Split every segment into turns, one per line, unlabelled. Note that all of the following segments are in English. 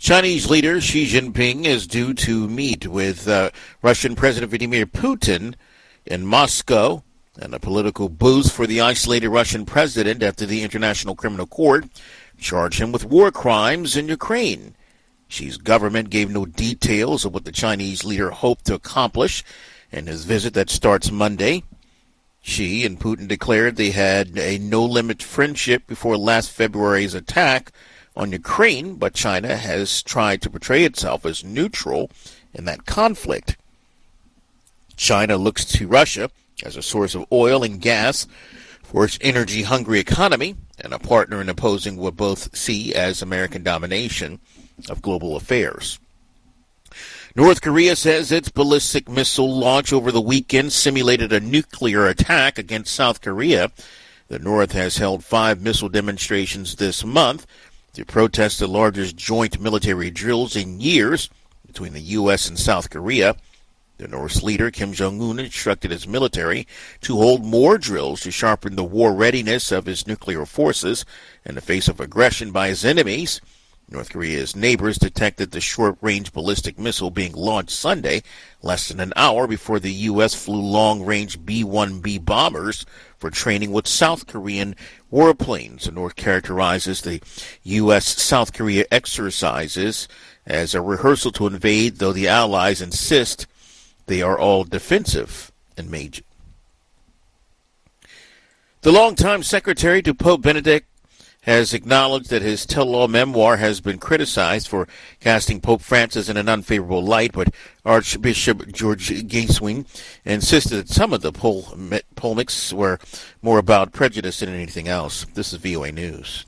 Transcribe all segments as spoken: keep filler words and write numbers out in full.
Chinese leader Xi Jinping is due to meet with uh, Russian President Vladimir Putin in Moscow, and a political boost for the isolated Russian president after the International Criminal Court charged him with war crimes in Ukraine. Xi's government gave no details of what the Chinese leader hoped to accomplish in his visit that starts Monday. Xi and Putin declared they had a no-limit friendship before last February's attack on Ukraine, but China has tried to portray itself as neutral in that conflict. China looks to Russia as a source of oil and gas for its energy-hungry economy and a partner in opposing what both see as American domination of global affairs. North Korea says its ballistic missile launch over the weekend simulated a nuclear attack against South Korea. The North has held five missile demonstrations this month to protest the largest joint military drills in years between the U S and South Korea. The North's leader, Kim Jong-un, instructed his military to hold more drills to sharpen the war readiness of his nuclear forces in the face of aggression by his enemies. North Korea's neighbors detected the short-range ballistic missile being launched Sunday, less than an hour before the U S flew long-range B one B bombers for training with South Korean warplanes. The North characterizes the U S-South Korea exercises as a rehearsal to invade, though the Allies insist they are all defensive in nature. The longtime secretary to Pope Benedict has acknowledged that his tell-all memoir has been criticized for casting Pope Francis in an unfavorable light, but Archbishop George Gaiswin insisted that some of the pol- polemics were more about prejudice than anything else. This is V O A News.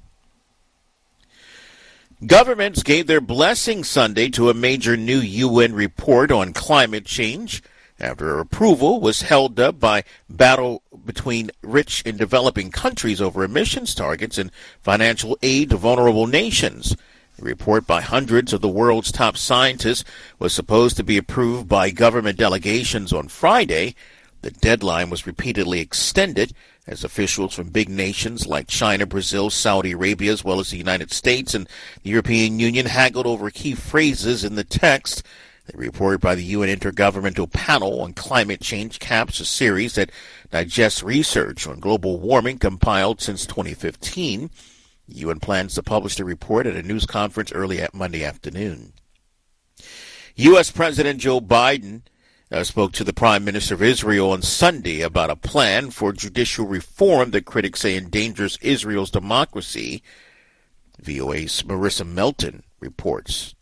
Governments gave their blessing Sunday to a major new U N report on climate change after approval was held up by battle between rich and developing countries over emissions targets and financial aid to vulnerable nations. The report by hundreds of the world's top scientists was supposed to be approved by government delegations on Friday. The deadline was repeatedly extended as officials from big nations like China, Brazil, Saudi Arabia, as well as the United States and the European Union haggled over key phrases in the text. The report by the U N Intergovernmental Panel on Climate Change caps a series that digests research on global warming compiled since twenty fifteen. The U N plans to publish the report at a news conference early at Monday afternoon. U S. President Joe Biden uh, spoke to the Prime Minister of Israel on Sunday about a plan for judicial reform that critics say endangers Israel's democracy. V O A's Marissa Melton reports.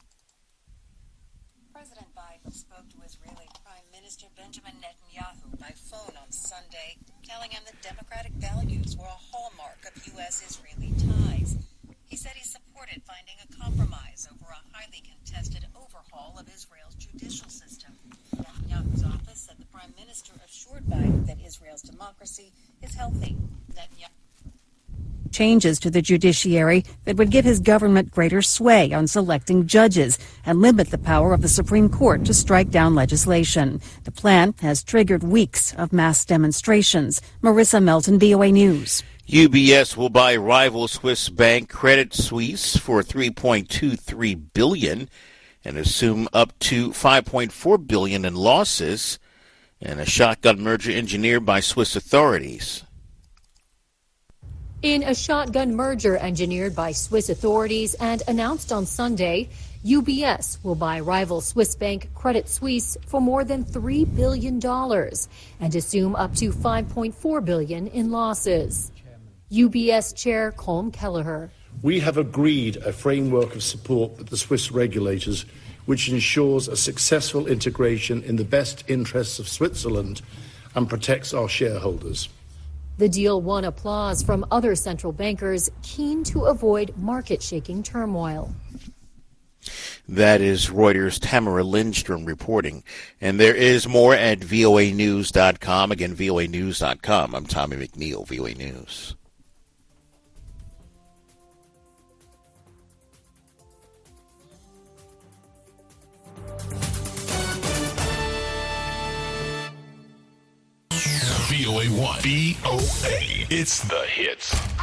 Spoke to Israeli Prime Minister Benjamin Netanyahu by phone on Sunday, telling him that democratic values were a hallmark of U S-Israeli ties. He said he supported finding a compromise over a highly contested overhaul of Israel's judicial system. Netanyahu's office said the Prime Minister assured Biden that Israel's democracy is healthy. Netanyahu
changes to the judiciary that would give his government greater sway on selecting judges and limit the power of the Supreme Court to strike down legislation. The plan has triggered weeks of mass demonstrations. Marissa Melton, V O A News.
U B S will buy rival Swiss bank Credit Suisse for three point two three billion dollars and assume up to five point four billion dollars in losses in a shotgun merger engineered by Swiss authorities.
In a shotgun merger engineered by Swiss authorities and announced on Sunday, U B S will buy rival Swiss bank Credit Suisse for more than three billion dollars and assume up to five point four billion dollars in losses. U B S Chair Colm Kelleher.
We have agreed a framework of support with the Swiss regulators which ensures a successful integration in the best interests of Switzerland and protects our shareholders.
The deal won applause from other central bankers keen to avoid market-shaking turmoil.
That is Reuters' Tamara Lindstrom reporting. And there is more at V O A news dot com. Again, V O A news dot com. I'm Tommy McNeil, V O A News.
V O A one. V O A. It's the hits.